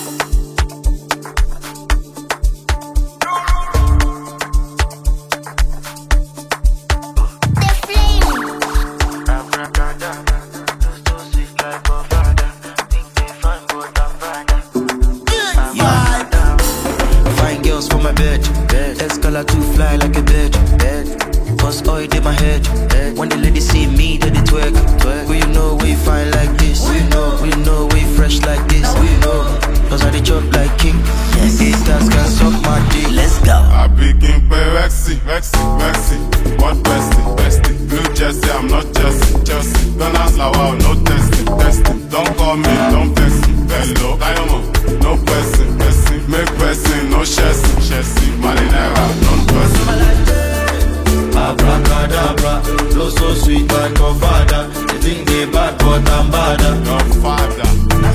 For my bed, escala too fly like a bird. Cause oil in my head. When the ladies see me, then they twerk. We know we fine like this. We know we fresh like this. We know, cause I dey chop like king. Haters can suck my dick. Let's go. I begin play Rexy, what bestie. Blue Jersey, I'm not Chelsea. Don't ask like wow, no testing. Don't call me, don't text me. Hello, Diamond, no person. Make person, no chassis. Marinera, non-person. Abracadabra, flow so sweet like your father. They think they bad, but I'm badder. Your father.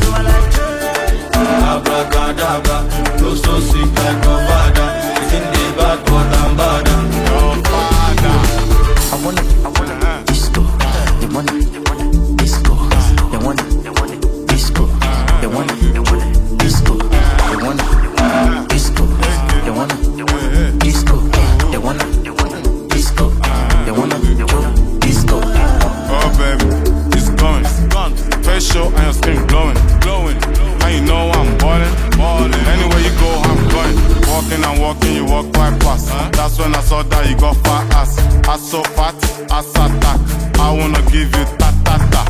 Abracadabra, flow so sweet like your father. They think they bad, but I'm badder. Your father. I wanna disco. They wanna disco. They wanna disco. They wanna disco. They wanna disco. They wanna disco. They wanna disco. They wanna disco. Oh baby, it's gone. Face show and your skin glowing. And you know I'm ballin'. Anywhere you go, I'm going. Walking, you walk quite fast. That's when I saw that you got fat ass. Ass so fat, ass attack. I wanna give you ta-ta-ta.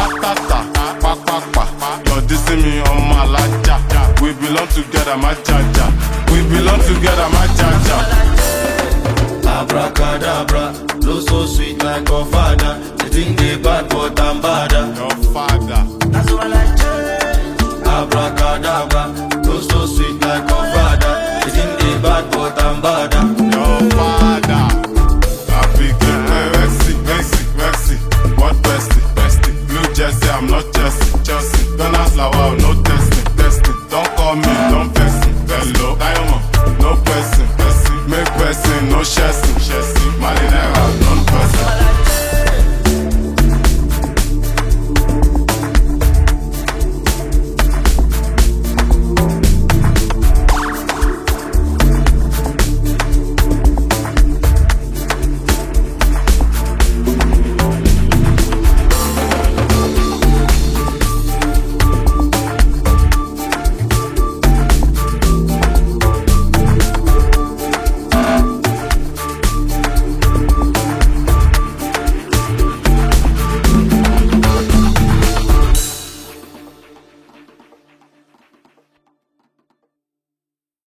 Pa. You're dissing me on my laja. We belong together, my jaja. Abracadabra, flow so sweet like your father. They think they bad, but I'm badder. Your father. That's what I like. Abracadabra, flow so sweet like your father. They think they bad, but I'm badder. Your father. I begin Rexy, what bestie. Blue Jersey, I'm not Chelsea. Don't ask like wow, no testing. Don't call me, don't vex me. Hello, Diamond, no person. Make person, no chassis. Marinera.